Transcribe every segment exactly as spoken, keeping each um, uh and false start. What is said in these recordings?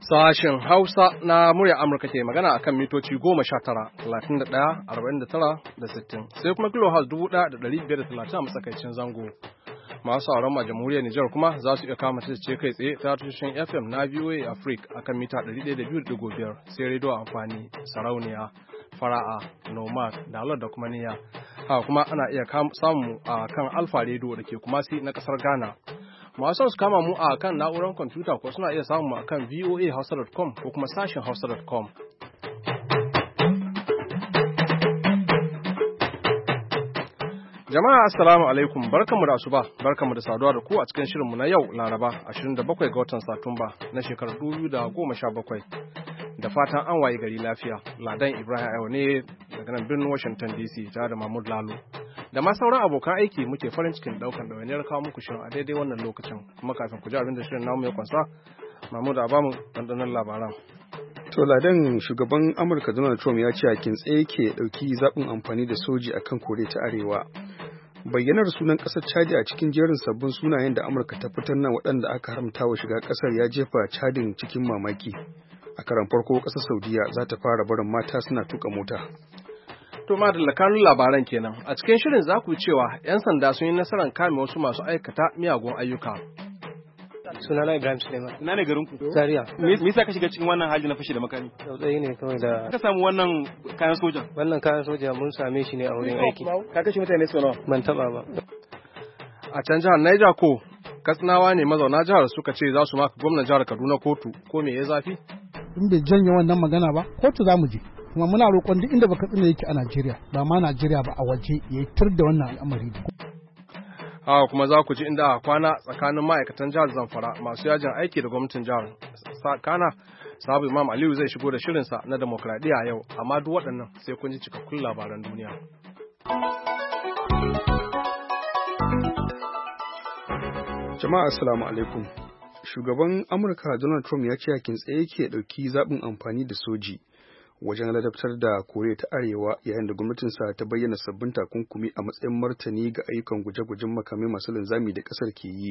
Sashen Hausa na murya Amurka ke magana akan mitoci goma sha tara, talatin da ɗaya, arba'in da tara da sittin, sai kuma kilohertz dubu ɗaya da ɗari biyar da talatin a matsakaicin zango. Masu sauran ma jamhuriyar Nijar kuma za su iya kama ta ce kai tsaye ta tushen F M na V O A Africa akan mita ɗari ɗaya da biyu da ɗigo biyar, sai rediyo amfani, sarauniya, fara'a, nomad, dalar da kuma niyya. Haka kuma ana iya samu a kan Alfa Radio da ke Kumasi na ƙasar Ghana. Masu su kama mu a kan na'urar kwamfuta ko suna iya samu a kan voa hausa dot com ko kuma sashen hausa dot com. Jama'a assalamu alaikum, barkanmu da asuba, barkanmu da saduwa da ku a cikin shirinmu na yau Laraba ashirin da bakwai ga watan Satumba na shekarar dubu biyu da goma sha bakwai. Da fatan an waye gari lafiya, Ladan Ibrahim Ayo ne daga nan birnin Washington D C tare da Mahmud Lalo. Da ma sauran abokan aiki muke farin cikin daukan ɗawainiyar kawo muku shirin a daidai wannan lokacin, kuma kafin ku ji abin da shirin namu ya kwansa, Mahmud a bamu ɗanɗanon labaran. To Ladan, shugaban Amurka Donald Trump ya ce a kintse yake ɗauki zaɓin amfani da soji akan Koriya ta Arewa. Bayyanar sunan ƙasar Chadi a cikin jerin sabbin sunayen da Amurka ta fitar nan waɗanda aka haramta wa shiga ƙasar ya jefa Chadin cikin mamaki. A karan farko ƙasar Saudiya za ta fara barin mata suna tuka mota. To madalla kanun labaran kenan. A cikin shirin za ku cewa 'yan sanda sun yi nasarar kame wasu masu aikata miyagun ayyuka. Sunana Ibrahim Suleiman. Ina ne garin ku? Zaria. Me yasa ka shiga cikin wannan hali na fashi da makami? Tsautsayi ne kawai da. Ka samu wannan kayan soja? Wannan kayan soja mun same shi ne a wurin aiki. Ka kashe mutane sau nawa? Ban taba ba. A can jihar Niger ko Katsinawa ne mazauna jihar suka ce za su maka gwamnan jihar Kaduna kotu, ko me ya zafi? In bai janye wannan magana ba, kotu za mu je. Kuma muna roƙon duk inda baka tsina yake a Najeriya, ba ma Najeriya ba a waje ya tur da wannan al'amari. Haka kuma za ku ji inda a kwana tsakanin ma'aikatan jihar Zamfara masu yajin aiki da gwamnatin jihar Kana. Sabu Imam Aliyu zai shigo da shirinsa na demokradiyya yau, amma duk waɗannan sai kun ji cikakkun labaran duniya. Jama'a assalamu alaikum. Shugaban Amurka Donald Trump ya ce a kintse yake ɗauki zaɓin amfani da soji wajen ladabtar da Koriya ta Arewa yayin da gwamnatinsa ta bayyana sabbin takunkumi a matsayin martani ga ayyukan guje-gujen makamai masu linzami da ƙasar ke yi.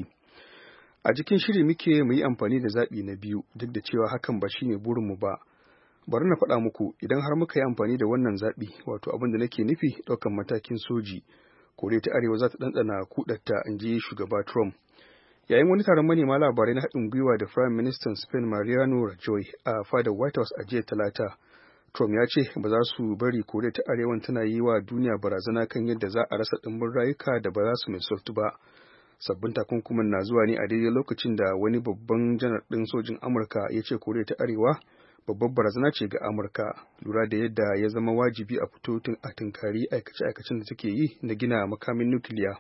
A cikin shiri muke mu yi amfani da zaɓi na biyu, duk da cewa hakan ba shine burinmu ba. Bari na faɗa muku, idan har muka yi amfani da wannan zaɓi, wato abin da nake nufi ɗaukan matakin soji, Koriya ta Arewa za ta ɗanɗana kuɗarta, in ji shugaba Trump. Yayin wani taron manema labarai na haɗin gwiwa da Prime Minister Spain Mariano Rajoy a fadar White House a jiya Talata, Trump ya ce ba za su bari Koriya ta Arewan tana yi wa duniya barazana kan yadda za a rasa ɗimbin rayuka da ba za su mai sautu ba. Sabbin takunkumin na zuwa ne a daidai lokacin da wani babban janar ɗin sojin Amurka ya ce Koriya ta Arewa babbar barazana ce ga Amurka, lura da yadda ya zama wajibi a fito a tunkari aikace-aikacen da take yi na gina makamin nukiliya.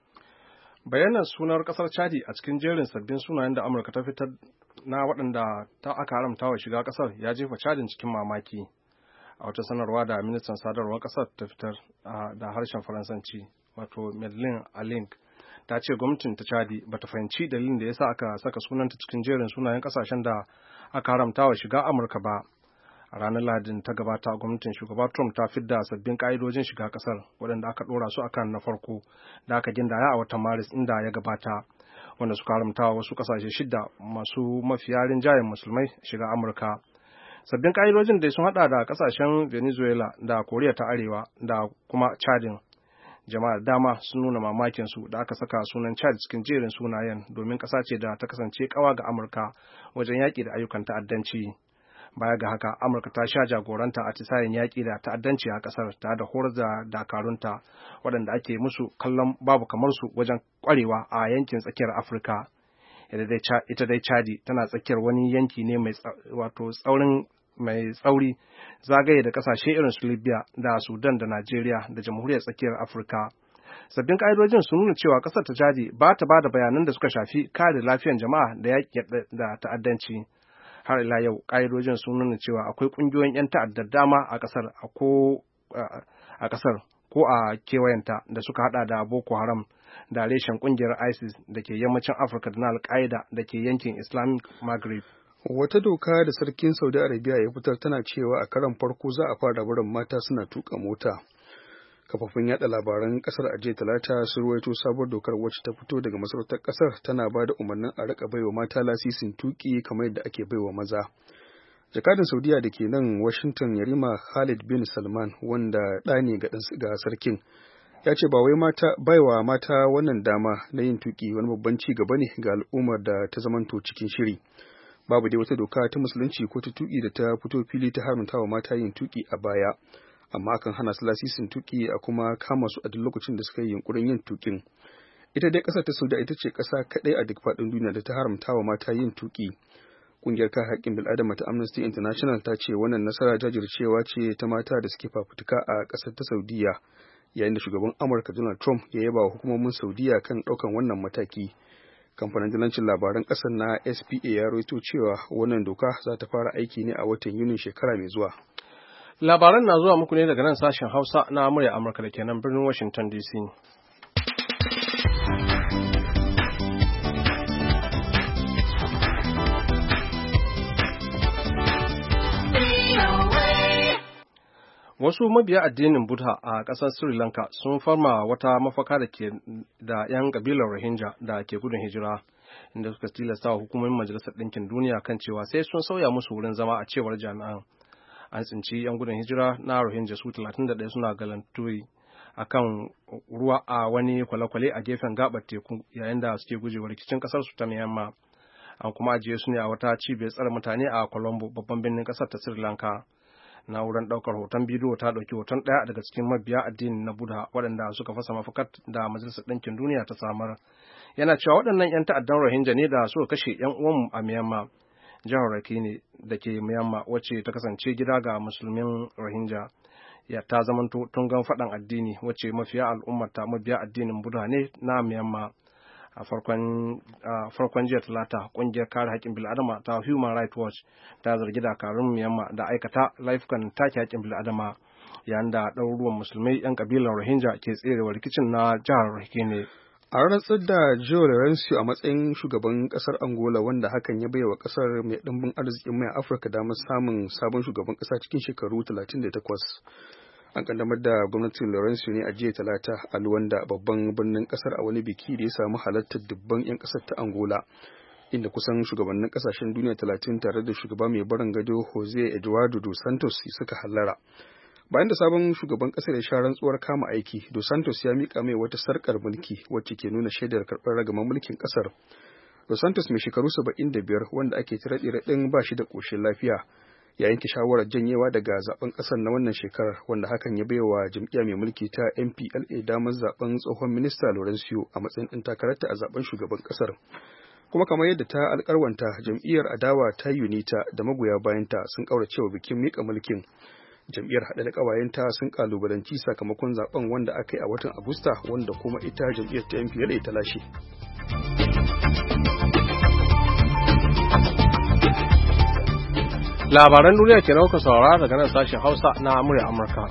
Bayanan sunar kasar Chadi a cikin jerin sabbin sunayen da Amurka ta fitar na waɗanda ta aka haramta wa shiga kasar ya jefa Chadin cikin mamaki. A wata sanarwa da ministan sadarwar kasar ta fitar da harshen Faransanci, wato Madeleine Alink, ta ce gwamnatin ta Chadi bata fahimci dalilin da yasa aka saka sunanta cikin jerin sunayen kasashen da aka haramta wa shiga Amurka ba. A ranar Lahadin ta gabata, gwamnatin shugaba Trump ta fidda sabbin ka'idojin shiga kasar waɗanda aka ɗora su akan na farko da aka gindaya a watan Maris inda ya gabata, wanda suka haramta wasu ƙasashe shida masu mafiya rinjayen musulmai shiga Amurka. Sabbin ka'idojin dai sun haɗa da ƙasashen Venezuela da Koriya ta Arewa da kuma Chadin. Jama'a dama sun nuna mamakin su da aka saka sunan Chad cikin jerin sunayen domin ƙasa ce da ta kasance ƙawa ga Amurka wajen yaƙi da ayyukan ta'addanci. Baya ga haka, Amurka ta sha jagoranta a tisayen yaƙi da ta'addanci a ƙasar ta da horar da dakarunta waɗanda ake musu kallon babu kamar su wajen ƙwarewa a yankin tsakiyar Afirka. Ita dai Chadi tana tsakiyar wani yanki ne mai wato tsaurin mai tsauri zagaye da ƙasashe irin su Libya da Sudan da Najeriya da Jamhuriyar Tsakiyar Afirka. Sabbin ƙa'idojin sun nuna cewa ƙasar ta Chadi ba ta ba da bayanan da suka shafi kare lafiyar jama'a da yaƙi da ta'addanci. Har ila yau ƙa'idojin sun nuna cewa akwai ƙungiyoyin 'yan ta'addar dama a ƙasar a ƙasar ko a kewayenta da suka hada da Boko Haram da reshen ƙungiyar ISIS da ke yammacin Afirka da na Al-Qaeda da ke yankin Islamic Maghreb. Wata doka da sarkin Saudi Arabia ya fitar tana cewa a karan farko za a fara barin mata suna tuka mota. Kafofin yada labaran kasar a jiya talata sun ruwaito sabuwar dokar wacce ta fito daga masarautar kasar tana ba da umarnin a rika baiwa mata lasisin tuki kamar yadda ake baiwa maza. Jakadan Saudiya da ke nan Washington Yarima Khalid bin Salman wanda ɗa ne ga sarkin ya ce ba wai mata baiwa mata wannan dama na yin tuki wani babban ci gaba ne ga al'ummar da ta zamanto cikin shiri. Babu dai wata doka ta musulunci ko ta tuki da ta fito fili ta haramta wa mata yin tuki a baya, amma akan hana su lasisin tuki a kuma kama su a duk lokacin da suka yi yunkurin yin tukin. Ita dai ƙasar ta Saudiya ita ce ƙasa kaɗai a duk faɗin duniya da ta haramta wa mata yin tuki. Ƙungiyar kare haƙƙin bil'adama ta Amnesty International ta ce wannan nasara jajircewa ce ta mata da suke fafutuka a ƙasar ta Saudiya, yayin da shugaban Amurka Donald Trump ya yaba wa hukumomin Saudiya kan ɗaukan wannan mataki. Kamfanin dillancin labaran ƙasar na S P A ya rawaito cewa wannan doka za ta fara aiki ne a watan Yunin shekara mai zuwa. Labaran na zuwa muku ne daga nan sashen Hausa na murya Amurka da ke nan birnin Washington D C. Wasu mabiya addinin Buddha a ƙasar Sri Lanka sun farma wata mafaka da ke da 'yan ƙabilar Rohingya da ke gudun hijira, inda suka tilasta wa hukumomin Majalisar Ɗinkin Duniya kan cewa sai sun sauya musu wurin zama a cewar jami'an. An tsinci 'yan gudun hijira na Rohingya su talatin da ɗaya suna galanturi a kan ruwa a wani kwale-kwale a gefen gaɓar teku yayin da suke gujewa rikicin ƙasar su ta Myanmar. An kuma ajiye su ne a wata cibiyar tsare mutane a Colombo, babban birnin ƙasar ta Sri Lanka. Na'urar ɗaukar hoton bidiyo ta ɗauki hoton ɗaya daga cikin mabiya addinin na Buddha waɗanda suka fasa mafakar da Majalisar Ɗinkin Duniya ta samar. Yana cewa waɗannan 'yan ta'addan Rohingya ne da suka kashe 'yan uwanmu a Myanmar. Jihar Rakhine da ke Myanmar, wacce ta kasance gida ga musulmin Rohingya, ya ta zamanto tungan faɗan addini wacce mafiya al'ummar ta mabiya addinin Buddha ne na Myanmar. A farkon jiya talata, kungiyar kare haƙƙin bil'adama ta Human Rights Watch ta zargi dakarun Myanmar da aikata laifukan take haƙƙin bil'adama, yayin da ɗaruruwan musulmai 'yan ƙabilar Rohingya ke tserewa rikicin na jihar Rakhine. A rantsar da Joe Lorenzo a matsayin shugaban ƙasar Angola, wanda hakan ya baiwa ƙasar mai ɗimbin arzikin mai Afirka damar samun sabon shugaban ƙasa cikin shekaru talatin da takwas. An kaddamar da gwamnatin Lorenzo ne a jiya talata a Luanda, babban birnin kasar, a wani biki da ya samu halartar dubban 'yan kasar ta Angola, inda kusan shugabannin kasashen duniya talatin tare da shugaba mai barin gado Jose Eduardo dos Santos suka hallara. Bayan da sabon shugaban kasar ya sha rantsuwar kama aiki, dos Santos ya mika mai wata sarkar mulki wacce ke nuna shaidar karɓar ragaman mulkin kasar. Dos Santos mai shekaru saba'in da biyar, wanda ake raɗe-raɗin ba shi da ƙoshin lafiya, ya yanke shawarar janyewa daga zaben kasar na wannan shekarar, wanda hakan ya baiwa jam'iyya mai mulki ta M P L A damar zaben tsohon minista Lorenzo a matsayin ɗan takararta a zaben shugaban kasar. Kuma kamar yadda ta alƙarwanta, jam'iyyar adawa ta UNITA da magoya bayanta sun ƙauracewa bikin mika mulkin. Jam'iyyar haɗe da ƙawayenta sun ƙalubalanci sakamakon zaben wanda aka yi a watan Agusta, wanda kuma ita jam'iyyar ta M P L A ta lashe. Labaran duniya ke nauka saurara daga nan sashen Hausa na murya Amurka.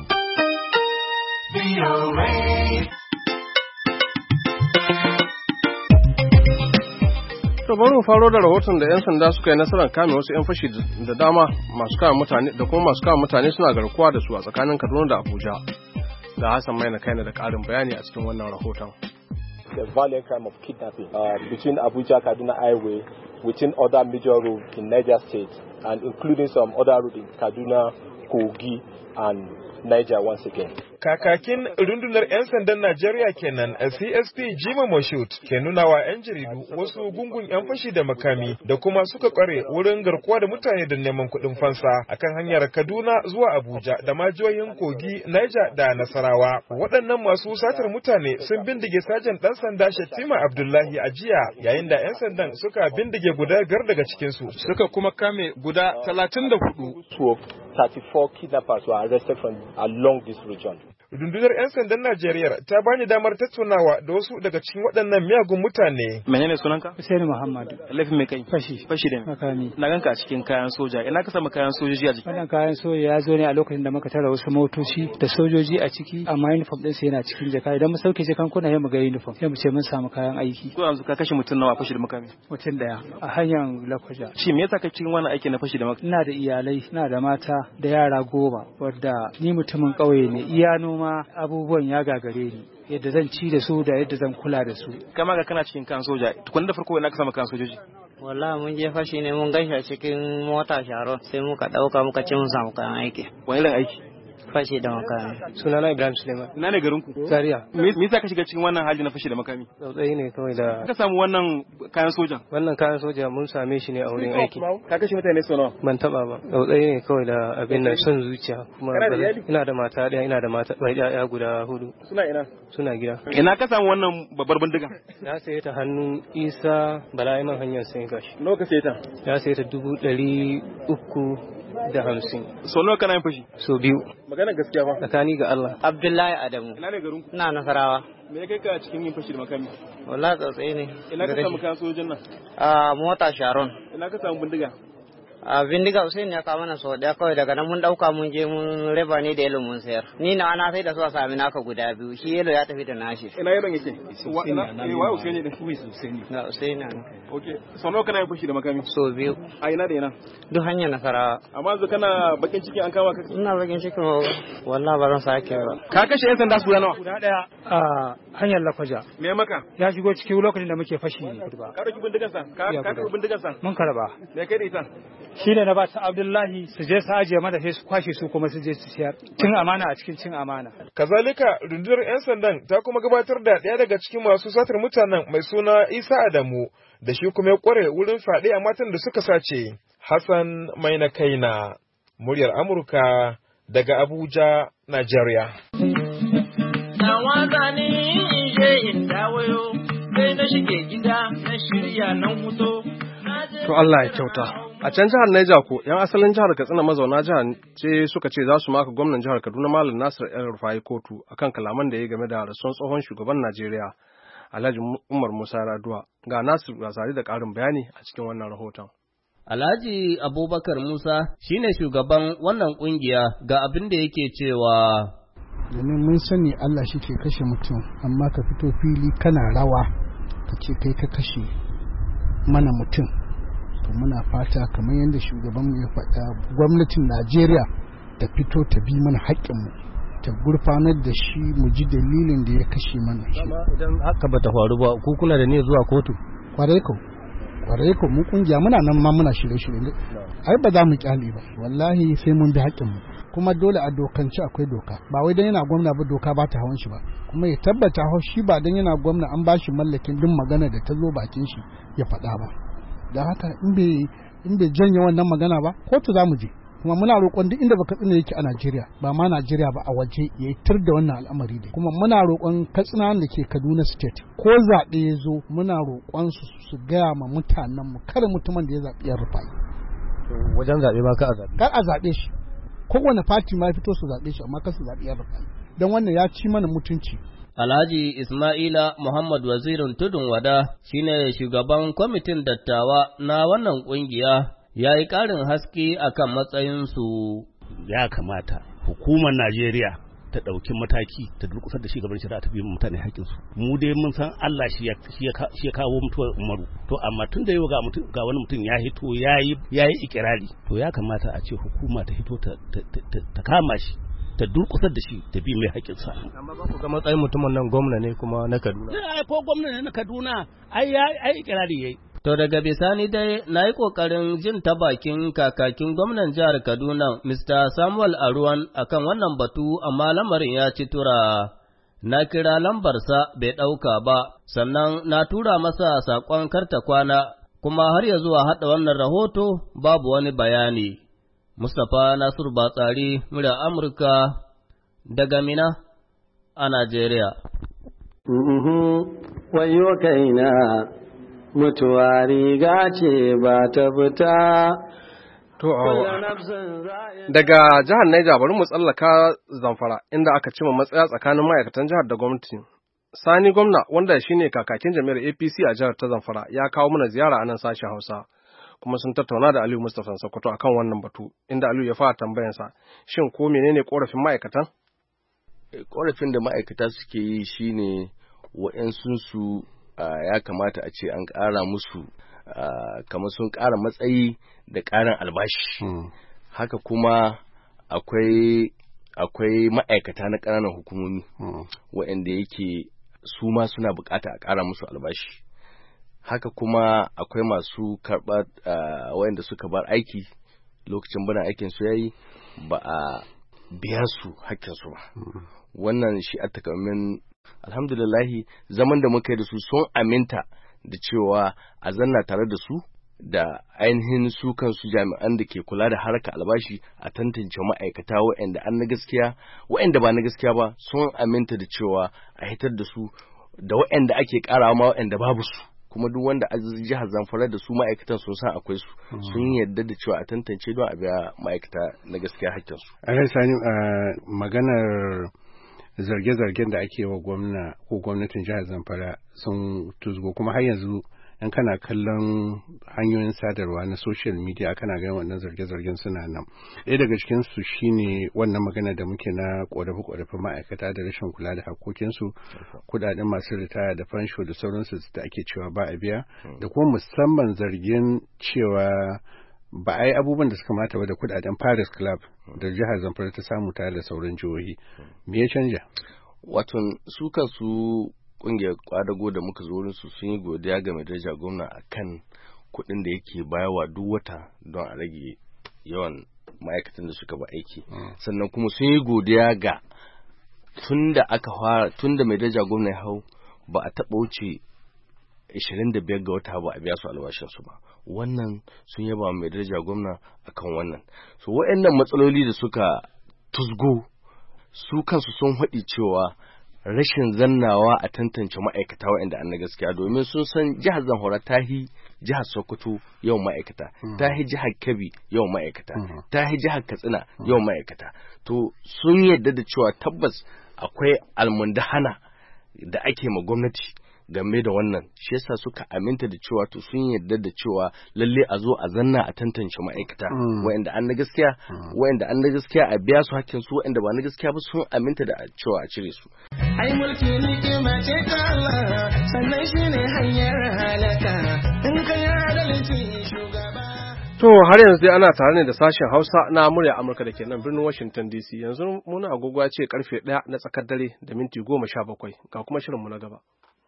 To bari mu faro da rahoton da 'yan sanda suka yi nasarar kame wasu 'yan fashi da dama masu kama mutane da kuma masu kama mutane suna garkuwa da su a tsakanin Kaduna da Abuja. Da Hassan Maina kaina da ƙarin bayani a cikin wannan rahoton. The violent crime of kidnapping uh, between Abuja Kaduna Highway within other major roads in Niger State and including some other roads in Kaduna, Kogi and Niger once again. Kakakin rundunar 'yan sandan Najeriya kenan C S P Jima Moshut ke nuna wa 'yan jaridu wasu gungun 'yan fashi da makami da kuma suka kware wurin garkuwa da mutane da neman kuɗin fansa akan hanyar Kaduna zuwa Abuja da ma jihohin Kogi, Niger da Nasarawa. Waɗannan masu satar mutane sun bindige sajan ɗan sanda Shettima Abdullahi a jiya, yayin da 'yan sandan suka bindige guda biyar daga cikinsu. Suka kuma kame guda talatin da hudu. thirty-four kidnappers were arrested from along this region. Rundunar 'yan sandan Najeriya ta bani damar tattaunawa da wasu daga cikin waɗannan miyagun mutane. Menene sunanka? Hussein Muhammad. Laifin mai kai? Fashi. Fashi da makami. Na ganka a cikin kayan soja. Ina ka samu kayan sojoji a jiki? Wannan kayan soja ya zo ne a lokacin da muka tara wasu motoci da sojoji a ciki, amma uniform ɗinsu yana cikin jaka. Idan mu sauke jakan kuna sai mu ga uniform, sai mu ce mun samu kayan aiki. Ko yanzu ka kashe mutum nawa fashi da makami? Mutum daya a hanyar Lakwaja. Shi me yasa ka cikin wannan aiki na fashi da makami? Ina da iyalai, ina da mata da yara goma, wadda ni mutumin ƙauye ne, iya noma kuma abubuwan ya gagare ni yadda zan ci da su da yadda zan kula da su. Kama ga kana cikin kayan soja, tukun da farko ina ka samu kayan sojoji? Wallahi mun je fashi ne mun gaishe cikin mota Sharon sai muka dauka muka ce mun samu kayan aiki. Wani irin aiki? Fashi da makami. Sunana Ibrahim Suleiman. Ina ne garin ku? Zaria. Me yasa ka shiga cikin wannan hali na fashi da makami? Tsautsayi ne kawai da. Ka samu wannan kayan soja? Wannan kayan soja mun same shi ne a wurin aiki. Ka kashe mutane sau nawa? Ban taba ba. Tsautsayi ne kawai da abin nan son zuciya. Kuma ina da mata ɗaya, ina da mata ɗaya guda hudu. Suna ina? Suna gida. Ina ka samu wannan babbar bindiga? Na saye ta hannun Isa Bala'iman hanyar sai gashi. Nawa ka saye ta? Na saye ta dubu ɗari uku da hamsin. So nawa kana yin fashi? So biyu. Magana gaskiya ba. Tsakani ga Allah. Abdullahi Adamu. Ina ne garin ku? Ina Nasarawa. Me kai ka cikin yin fashi da makami? Wallahi tsautsayi ne. Ina ka samu kayan sojojin nan? A mota Sharon. Ina ka samu bindiga? A bindiga Hussein ya kawo mana sau daya kawai daga nan mun dauka mun je mun raba ne da yelo mun sayar. Ni na ana sai da su a sami naka guda biyu shi yelo ya tafi da nashi. Ina yelon yake? Wa ina wa Hussein ne? Hussein. Na Hussein ne. Okay. Sau nawa kana yin fashi da makami? So biyu. A ina da ina? Duk hanyar Nasarawa. Amma yanzu kana bakin ciki an kama ka? Ina bakin ciki wallahi ba zan sake ba. Ka kashe yan sanda su guda nawa? Guda daya a hanyar Lakwaja. Me maka? Ya shigo cikin lokacin da muke fashi ne. Ka dauki bindigar sa? Ka ka dauki bindigar sa? Mun karba. Me kai da ita? Shi ne na ba ta Abdullahi su je su ajiye mata sai su kwashe su kuma su je su siyar. Cin amana a cikin cin amana. Kazalika rundunar 'yan sandan ta kuma gabatar da ɗaya daga cikin masu satar mutanen mai suna Isa Adamu da shi kuma ya kware wurin fyaɗe a matan da suka sace. Hassan Maina Kaina, muryar Amurka daga Abuja, Najeriya. To Allah ya kyauta. A can jihar Niger ko, 'yan asalin jihar Katsina mazauna jihar ce suka ce za su maka gwamnan jihar Kaduna Malam Nasir El-Rufai kotu akan kalaman da ya game da rasuwan tsohon shugaban Najeriya Alhaji Umar Musa Raduwa. Ga Nasir Razari da ƙarin bayani a cikin wannan rahoton. Alhaji Abubakar Musa shine shugaban wannan kungiya ga abin da yake cewa. Domin mun sani Allah shi ke kashe mutum, amma ka fito fili kana rawa ka ce kai ka kashe mana mutum. To muna fata kamar yadda shugabanmu ya faɗa gwamnatin Najeriya ta fito ta bi mana haƙƙinmu, ta gurfanar da shi mu ji dalilin da ya kashe mana shi. Idan haka ba ta faru ba, ku kuna da ne zuwa kotu? Kwarai ko, kwarai ko mu kungiya muna nan ma muna shirye-shirye. Ai ba za mu kyale ba, wallahi sai mun bi haƙƙinmu. Kuma dole a dokance akwai doka, ba wai dan yana gwamna ba doka ba ta hawan shi ba. Kuma ya tabbata shi ba dan yana gwamna an ba shi mallakin duk magana da ta zo bakin shi ya faɗa ba. Da haka in bai in bai janye wannan magana ba kotu za mu je. Kuma muna roƙon duk inda baka tsina yake a Najeriya, ba ma Najeriya ba a waje ya yi tur da wannan al'amari da. Kuma muna roƙon Katsina da ke Kaduna State ko zaɓe ya zo muna roƙon su su gaya ma mutanen mu kada mutumin da ya zaɓi ya rufa. Wajen zaɓe ba ka a zaɓe. Kar a zaɓe shi. Kowane fati ma ya fito su zaɓe shi amma kar su zaɓi ya rufa. Don wannan ya ci mana mutunci. Alhaji Ismaila Muhammad Wazirin Tudun Wada shine shugaban kwamitin dattawa na wannan kungiya. Ya yi ƙarin haske a kan matsayinsu. Ya kamata hukumar Najeriya ta ɗauki mataki ta durƙusar da shugaban shari'a ta biyu mutane haƙƙinsu. Mu dai mun san Allah shi ya kawo mutuwar Umaru. To amma tun da yau ga mutum ga wani mutum ya hito ya yi ikirari. To ya kamata a ce hukuma ta hito ta kama shi. Ta durƙusar da shi ta bi mai haƙƙinsa. Amma ba ku ga matsayin mutumin nan gwamna ne kuma na Kaduna. Ai ko gwamna ne na Kaduna ai ai ikirari yayi. To daga bisani dai na yi ƙoƙarin jin ta bakin kakakin gwamnan jihar Kaduna, Mister Samuel Aruwan, akan wannan batu, amma lamarin ya ci tura. Na kira lambarsa bai ɗauka ba, sannan na tura masa saƙon karta kwana, kuma har ya zuwa haɗa wannan rahoto babu wani bayani. Mustapha Nasiru Batsari, murya Amurka, daga Mina a Najeriya. Wayo kaina. Mutuwa riga ce ba ta fita. To, daga jihar Niger bari mu tsallaka Zamfara inda aka cima matsaya tsakanin ma'aikatan jihar da gwamnati. Sani gwamna wanda shine kakakin jami'ar A P C a jihar ta Zamfara ya kawo mana ziyara a nan sashen Hausa. Kuma sun tattauna da Aliyu Mustapha Sokoto akan wannan batu inda Aliyu ya fara tambayansa shin ko menene korafin ma'aikatan? Korafin da ma'aikata suke yi shine wa'yansu su Uh, ya kamata a ce an ƙara musu uh, kamar sun ƙara matsayi da ƙarin albashi. Hmm. Haka kuma akwai akwai ma'aikata na ƙananan hukumomi waɗanda yake su ma suna bukata a ƙara musu albashi. Haka kuma akwai masu karɓar waɗanda suka bar aiki lokacin bana aikin su yayi ba a biya su hakkinsu ba. Wannan shi a takamaiman alhamdulillahi zaman da muka yi da su sun aminta da cewa a zanna tare da su da ainihin su kansu jami'an da ke kula da harkar albashi a tantance ma'aikata waɗanda an na gaskiya waɗanda ba na gaskiya ba sun aminta da cewa a hitar da su da waɗanda ake ƙarawa ma waɗanda babu su kuma duk wanda a jihar Zamfara da su ma'aikatan sun san akwai su sun yarda da cewa a tantance don a biya ma'aikata na gaskiya hakkinsu. A sani maganar zarge-zargen da ake wa gwamna ko gwamnatin jihar Zamfara sun tuzgo kuma har yanzu in kana kallon hanyoyin sadarwa na social media kana ganin wannan zarge-zargen suna nan. Ɗaya daga cikin su shine wannan magana da muke na ƙorafe-ƙorafe ma'aikata da rashin kula da hakokinsu, kuɗaɗen masu ritaya da fansho da sauransu da ake cewa ba a biya, da kuma musamman zargin cewa ba a yi abubuwan da suka mata ba da kuɗaɗen Paris Club da jihar Zamfara ta samu tare da sauran jihohi. Me ya canja? Wato su kansu kungiyar kwadago da muka zo wurin su sun yi godiya ga mai daraja gwamna akan kuɗin da yake bayarwa duk wata don a rage yawan ma'aikatan da suka ba aiki. Sannan kuma sun yi godiya ga tun da aka fara tun da mai daraja gwamna ya hau ba a taɓa wuce ishirin da biyar ga wata ba a biya su albashinsu ba. Wannan sun yaba mai daraja gwamna akan wannan. So waɗannan matsaloli da suka tusgo su kansu sun haɗi cewa rashin zannawa a tantance ma'aikata waɗanda an na gaskiya domin sun san jihar Zamfara ta hi jihar Sokoto yawan ma'aikata, ta hi jihar Kebbi yawan ma'aikata, ta hi jihar Katsina yawan ma'aikata. To sun yarda da cewa tabbas akwai almundahana da ake ma gwamnati game da wannan, shi yasa suka aminta da cewa to sun yarda da cewa lalle a zo a zanna a tantance ma'aikata waɗanda an na gaskiya waɗanda an na gaskiya a biya su hakkin su waɗanda ba na gaskiya ba sun aminta da cewa a cire su. Ai mulki ni'ima ce ta Allah sannan shine hanyar halaka in ka yi adalci shugaba. To har yanzu dai ana tare ne da sashen Hausa na murya Amurka da ke nan birnin Washington D C. Yanzu muna agogo ce karfe ɗaya na tsakar dare da minti goma sha bakwai ga kuma shirinmu na gaba.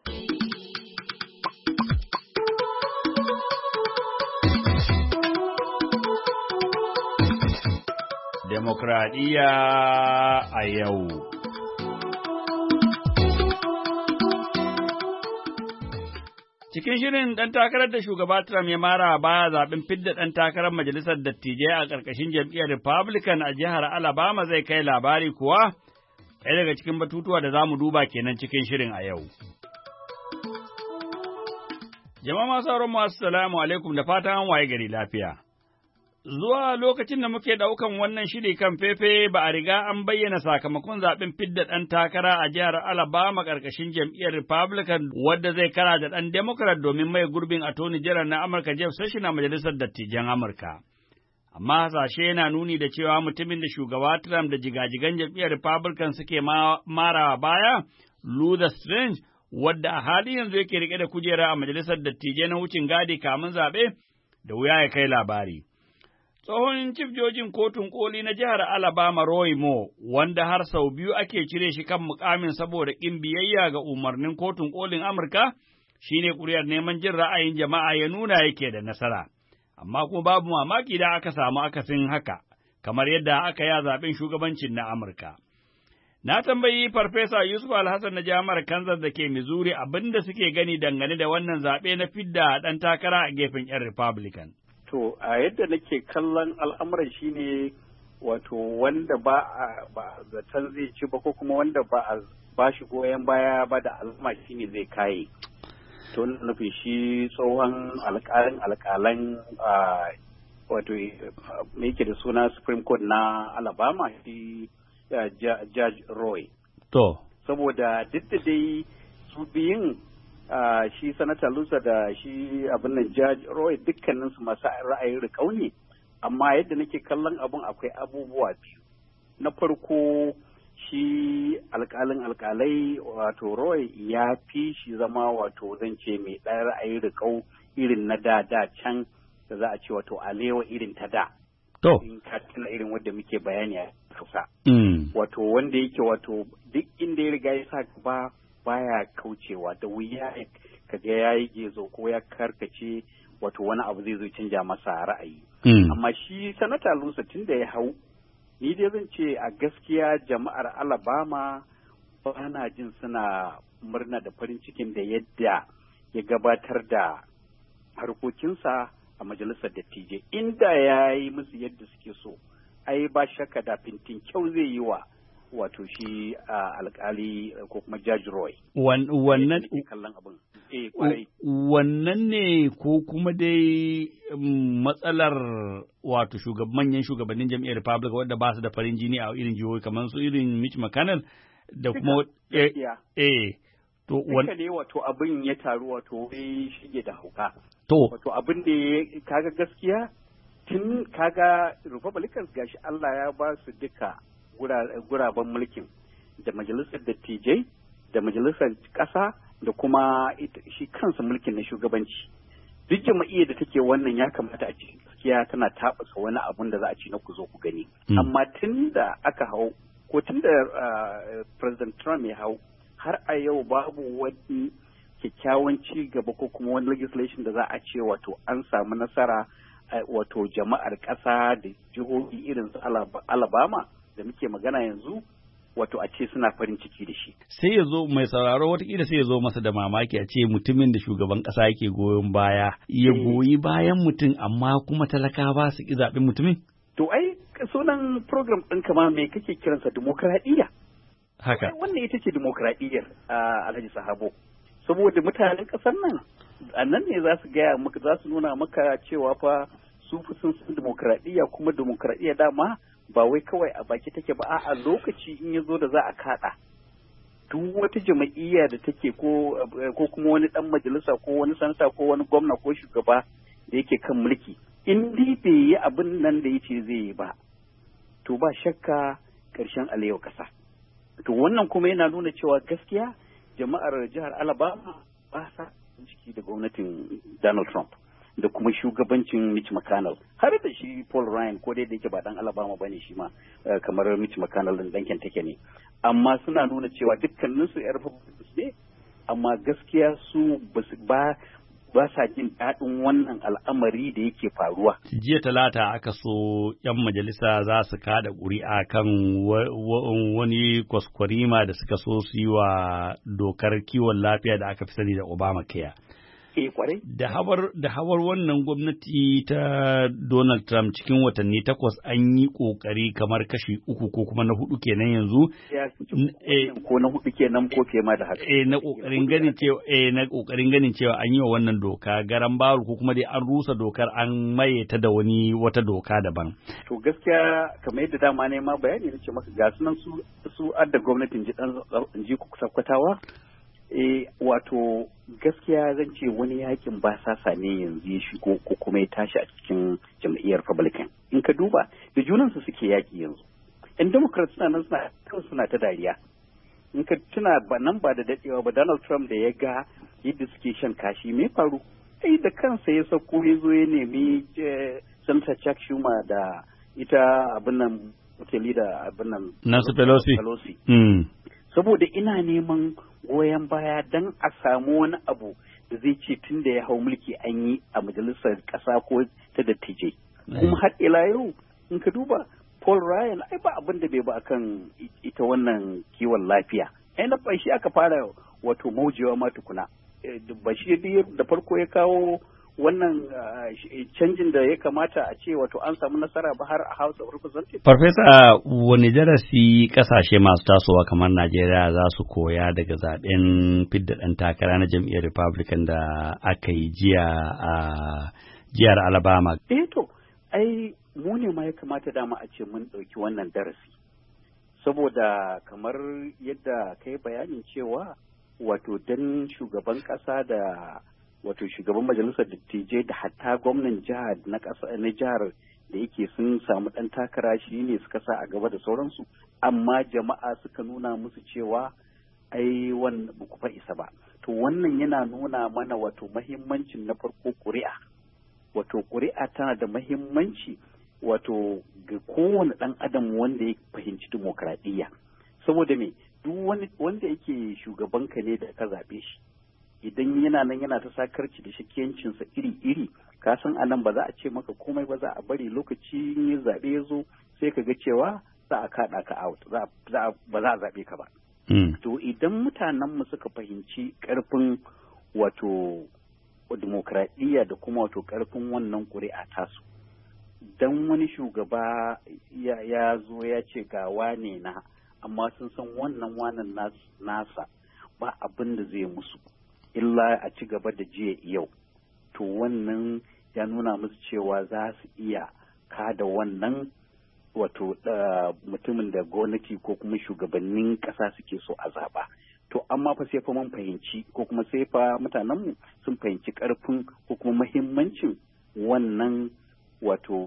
Demokradiyya a yau. Cikin shirin ɗan takarar da shugaba Trump ya mara baya zaɓen fidda ɗan takarar majalisar dattijai a ƙarƙashin jam'iyyar Republican a jihar Alabama zai kai labari kuwa, ɗaya daga cikin batutuwa da za mu duba kenan cikin shirin a yau. Jama'a masu sauran mu assalamu alaikum da fatan an waye gari lafiya. Zuwa lokacin da muke ɗaukan wannan shiri kan fefe ba a riga an bayyana sakamakon zaɓen fidda ɗan takara a jihar Alabama ƙarƙashin jam'iyyar Republican wadda zai kara da ɗan Democrat domin mai gurbin Attorney General na Amurka Jeff Sessions a Majalisar Dattijan Amurka. Amma hasashe yana nuni da cewa mutumin da shugaba Trump da jigajigan jam'iyyar Republican suke marawa baya, Luther Strange, wadda a halin yanzu yake rike da kujera a Majalisar Dattijai na wucin gadi kamun zaɓe, da wuya ya kai labari. Tsohon Chief Jojin Kotun Koli na jihar Alabama Roy Moore, wanda har sau biyu ake cire shi kan mukamin saboda ƙin biyayya ga umarnin Kotun Kolin Amurka, shi ne ƙuri'ar neman jin ra'ayin jama'a ya nuna yake da nasara. Amma kuma babu mamaki da aka samu akasin haka, kamar yadda aka ya zaɓen shugabancin na Amurka. Na tambayi Farfesa Yusuf Alhassan na Jami'ar Kansas da ke Missouri abin da suke gani dangane da wannan zaɓe na fidda ɗan takara a gefen ‘yan Republican. To, a yadda nake kallon al'amuran shi ne wato wanda ba a zaton zai ci ba ko kuma wanda ba a ba shi goyon baya ba da alama shi ne zai kaye. To, nufi shi tsohon alƙalin alƙalan wato me yake da suna Supreme Court na Alabama shi Judge Roy. To. Saboda duk da dai su biyun Uh, shi sanata Lusa da shi abin nan Judge Roy dukkaninsu masu ra'ayin riƙau ne, amma yadda nake kallon abin akwai abubuwa biyu. Na farko shi alƙalin alƙalai wato Roy ya fi shi zama wato zan ce mai ɗaya ra'ayin riƙau irin na da da can da za a ce wato alewa irin ta da. To. In ka tuna irin wadda muke bayani a kusa. Mm. Wato wanda yake wato duk inda ya riga ya sa gaba baya kaucewa da wuya kaga ya yi gezo ko ya karkace wato wani abu zai zo canja masa ra'ayi. Mm. Amma shi sanata Lusa tun da ya hau, ni dai zan ce a gaskiya jama'ar Alabama ba na jin suna murna da farin cikin da yadda ya gabatar da harkokinsa a majalisar dattijai. Inda ya yi musu yadda suke so, ai ba shakka da fintin kyau zai yi wa wato shi alkali ko kuma Judge Roy. Wannan kallon abin. Eh, kwarai. Wannan ne ko kuma dai matsalar wato shugab manyan shugabannin jam'iyyar Republican wanda ba su da farin jini a irin jihohi kamar su irin Mitch McConnell da kuma eh eh to wanda ne wato abin ya taru wato wai shige da hauka. To wato abin da kaga gaskiya tun kaga Republicans gashi Allah ya ba su duka guraben mulkin da majalisar dattijai da majalisar ƙasa da kuma shi kansa mulkin na shugabanci. Duk jama'iyyar da take wannan ya kamata a ce gaskiya tana taɓasa wani abun da za a ci na ku zo ku gani. Amma tun da aka hau ko tun da President Trump ya hau har a yau babu wani kyakkyawan ci gaba ko kuma wani legislation da za a ce wato an samu nasara wato jama'ar ƙasa da jihohi irin su Alabama da muke magana yanzu wato a ce suna farin ciki da shi. Sai ya zo mai sauraro watakila sai ya zo masa da mamaki a ce mutumin da shugaban ƙasa yake goyon baya ya goyi bayan mutum amma kuma talaka ba su ƙi zaɓen mutumin? To ai sunan program ɗin kama me kake kiransa dimokuraɗiyya. Haka. Wannan ita ce dimokuraɗiyyar Alhaji Sahabo. Saboda mutanen ƙasar nan a nan ne za su gaya maka za su nuna maka cewa fa su fi sun san dimokuraɗiyya kuma dimokuraɗiyya dama ba wai kawai a baki take ba a lokaci in ya zo da za a kaɗa duk wata jama'iyya da take ko ko kuma wani ɗan majalisa ko wani sanata ko wani gwamna ko shugaba da yake kan mulki in dai bai yi abin nan da yace zai yi ba to ba shakka ƙarshen alewa kasa. To wannan kuma yana nuna cewa gaskiya jama'ar jihar Alabama ba sa ciki da gwamnatin Donald Trump da kuma shugabancin Mitch McConnell har da shi Paul Ryan ko dai da yake ba dan Alabama bane shi ma kamar Mitch McConnell din dan Kentucky ne, amma suna nuna cewa dukkanin su yar Republicans ne, amma gaskiya su ba ba sa jin daɗin wannan al'amari da yake faruwa. Jiya talata aka so 'yan majalisa za su kada ƙuri'a kan wani kwaskwarima da suka so su yi wa dokar kiwon lafiya da aka fi sani da Obamacare. Eh, kwarai. Da hawar da hawar wannan gwamnati ta Donald Trump cikin watanni takwas an yi kokari kamar kashi uku ko kuma na hudu kenan yanzu. Ko na hudu kenan ko fiye ma da haka. Eh na kokarin ganin cewa eh na kokarin ganin cewa an yi wa wannan doka garan baro ko kuma dai an rusa dokar an maye ta da wani wata doka daban. To gaskiya kamar yadda dama ne ma bayani nace maka ga sunan su su adda gwamnatin ji dan ji ku sakwatawa. Eh wato gaskiya zan ce wani yakin ba sasa ne yanzu ya shigo ko kuma ya tashi a cikin jam'iyyar Republican. In ka duba da junansu suke yaki yanzu. Yan Democrats suna nan suna kan suna ta dariya. In ka tuna ba nan ba da dadewa ba Donald Trump da ya ga yadda suke shan kashi me faru? Ai da kansa ya sauko ya zo ya nemi Senator Chuck Schumer da ita abin nan hoteli da abin nan Nancy Pelosi. Pelosi. Mm. Saboda ina neman goyon baya don a samu wani abu da zai ce tun da ya hau mulki an yi a majalisar ƙasa ko ta dattijai. Kuma har ila yau in ka duba Paul Ryan ai ba abin da bai ba akan ita wannan kiwon lafiya. Ai na shi aka fara wato maujewa ma tukuna. Ba shi da farko ya kawo wannan canjin da ya kamata a ce wato an samu nasara ba har a House of Representatives. Farfesa, wani darasi kasashe masu tasowa kamar Najeriya za su koya daga zaben fidda ɗan takara na jam'iyyar Republican da aka yi jiya a jihar Alabama? Eh to, ai mu ne ma ya kamata dama a ce mun ɗauki wannan darasi. Saboda kamar yadda ka yi bayanin cewa wato dan shugaban ƙasa da wato shugaban majalisar dattijai da hatta gwamnan jihar na ƙasa na jihar da yake sun samu ɗan takara shi ne suka sa a gaba da sauransu, amma jama'a suka nuna musu cewa ai wannan ba ku fa isa ba. To wannan yana nuna mana wato mahimmancin na farko ƙuri'a. Wato ƙuri'a tana da mahimmanci wato ga kowane ɗan adam wanda ya fahimci dimokuraɗiyya. Saboda me duk wani wanda yake shugabanka ne da ka zaɓe shi, idan yana nan yana ta sakarci da shakiyancinsa iri-iri, ka san a nan ba za a ce maka komai ba, za a bari lokaci ya zaɓe ya zo sai ka ga cewa za a kaɗa ka out, ba za a zaɓe ka ba. To idan mutanenmu suka fahimci ƙarfin wato dimokuraɗiyya da kuma wato ƙarfin wannan ƙuri'a tasu, dan wani shugaba ya zo ya ce ga wane na, amma sun san wannan wanan nasa ba abin da zai musu illa a ci gaba da jiya yau, to wannan ya nuna musu cewa za su iya kada wannan wato mutumin da gwamnati ko kuma shugabannin ƙasa suke so a zaɓa. To amma fa sai fa mun fahimci ko kuma sai fa mutanenmu sun fahimci ƙarfin ko kuma muhimmancin wannan wato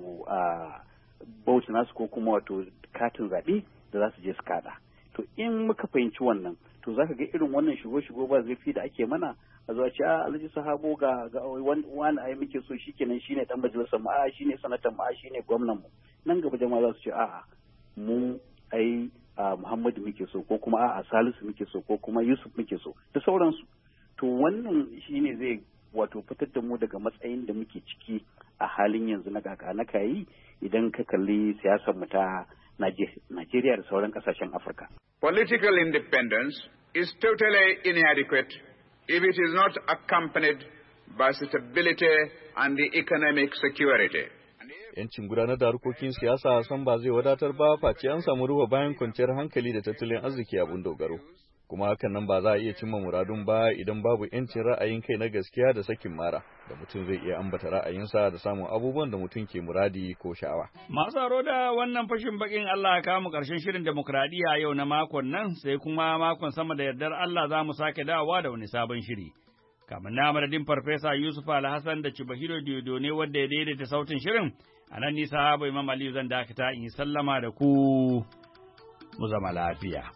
bauta nasu ko kuma wato katin zaɓe da za su je su kada. To in muka fahimci wannan, to za ka ga irin wannan shigo-shigo ba zai fi da ake mana a zuwa ce a alhaji sahabo ga wani ayi muke so shikenan shine dan majalisar mu, a shine sanatan mu, a shine gwamnan mu. Nan gaba jama'a za su ce a'a mu ai Muhammadu muke so ko kuma a'a Salisu muke so ko kuma Yusuf muke so da sauransu. To wannan shine zai wato fitar da mu daga matsayin da muke ciki a halin yanzu na kaka na kayi idan ka kalli siyasar mu ta Najeriya da sauran kasashen Afirka. Political independence is totally inadequate if it is not accompanied by stability and the economic security. Yancin gudanar da harkokin siyasa san ba zai wadatar ba face an samu ruwa bayan kwanciyar hankali da tattalin arziki abun dogaro. Kuma hakan nan ba za a iya cimma muradun ba idan babu yancin ra'ayin kai na gaskiya da sakin mara da mutum zai iya ambata ra'ayinsa da samun abubuwan da mutum ke muradi ko sha'awa. Masu aro da wannan fashin bakin Allah ya kawo karshen shirin demokradiyya yau na makon nan, sai kuma makon sama da yardar Allah za mu sake dawowa da wani sabon shiri. Kamar na madadin Farfesa Yusuf Alhassan da Cibahiro Diodo ne wanda ya daidaita sautin shirin, a nan nisa bai Imam Aliyu zan dakata in yi sallama da ku mu zama lafiya.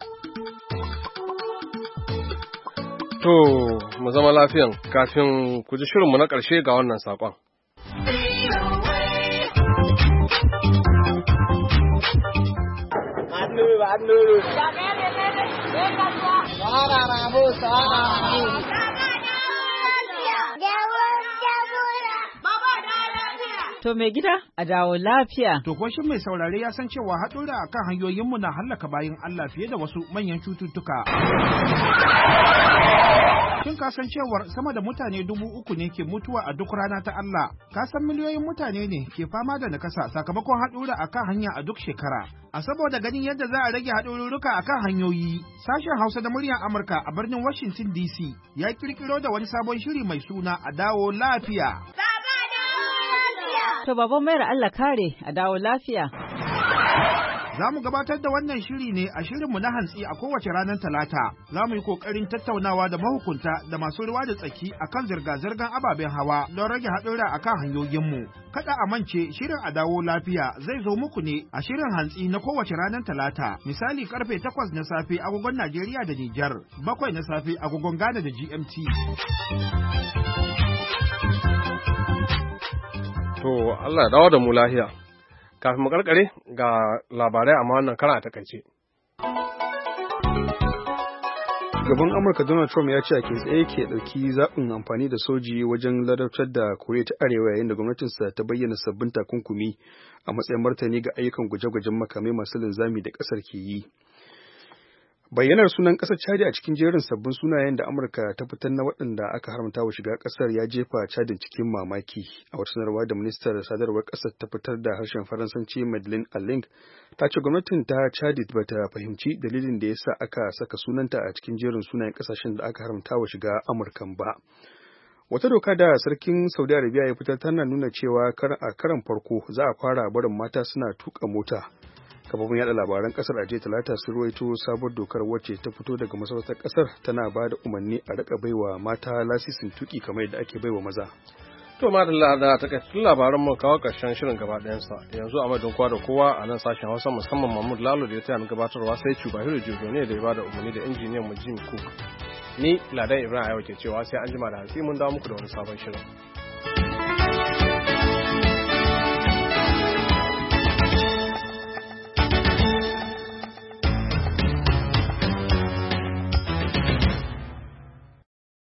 To, mu zama lafiyan kafin ku ji shirinmu na ƙarshe ga wannan saƙon. To mai gida a dawo lafiya. To shin mai saurare ya san cewa haɗura a kan hanyoyinmu na hallaka bayan Allah fiye da wasu manyan cututtuka. Shin ka san cewar sama da mutane dubu uku ne ke mutuwa a duk rana ta Allah? Ka san miliyoyin mutane ne ke fama da nakasa sakamakon haɗura a kan hanya a duk shekara. A saboda ganin yadda za a rage haɗururruka a kan hanyoyi, sashen Hausa da muryar Amurka a birnin Washington D C ya ƙirƙiro da wani sabon shiri mai suna a dawo lafiya. To baban mayar Allah kare a dawo lafiya. Za mu gabatar da wannan shiri ne a shirinmu na hantsi a kowace ranar Talata. Za mu yi ƙoƙarin tattaunawa da mahukunta da masu ruwa da tsaki a kan zirga-zirgar ababen hawa don rage haɗura a kan hanyoyinmu. Kada a mance shirin a dawo lafiya zai zo muku ne a shirin hantsi na kowace ranar Talata. Misali karfe takwas na safe agogon Najeriya da Nijar, bakwai na safe agogon Ghana da G M T. To, Allah ya dawo da mu lahiya. Kafin mu karkare ga labarai amma wannan kara a takaice. Shugaban Amurka Donald Trump ya ce a tsaye ke ɗauki zaɓin amfani da soji wajen ladabtar da Koriya ta Arewa yayin da gwamnatinsa ta bayyana sabbin takunkumi a matsayin martani ga ayyukan gwaje-gwajen makamai masu linzami da ƙasar ke yi. Bayyanar sunan ƙasar Chad a cikin jerin sabbin sunayen da Amurka ta fitar na waɗanda aka haramta wa shiga ƙasar ya jefa Chadin cikin mamaki. A wata sanarwa da ministar sadarwar ƙasar ta fitar da harshen Faransanci Madeleine Alling ta ce gwamnatin ta Chad ba ta fahimci dalilin da ya sa aka saka sunanta a cikin jerin sunayen ƙasashen da aka haramta wa shiga Amurkan ba. Wata doka da sarkin Saudi Arabia ya fitar tana nuna cewa a karan farko za a fara barin mata suna tuka mota. Kafofin yada labaran kasar a jiya talata sun ruwaito sabuwar dokar wacce ta fito daga masarautar kasar tana ba da umarni a rika baiwa mata lasisin tuki kamar yadda ake baiwa maza. To madalla da takaitattun labaran mu kawo karshen shirin gaba ɗayansa yanzu a madadin kowa da kowa a nan sashen Hausa musamman Mahmud Lalo da ya taya gabatarwa sai Cubahiro Jodo ne da ya bada umarni da injiniyan mu Jim Cook. Ni Ladan Ibrahim Ayo ke cewa sai an jima da hantsi mun dawo muku da wani sabon shirin.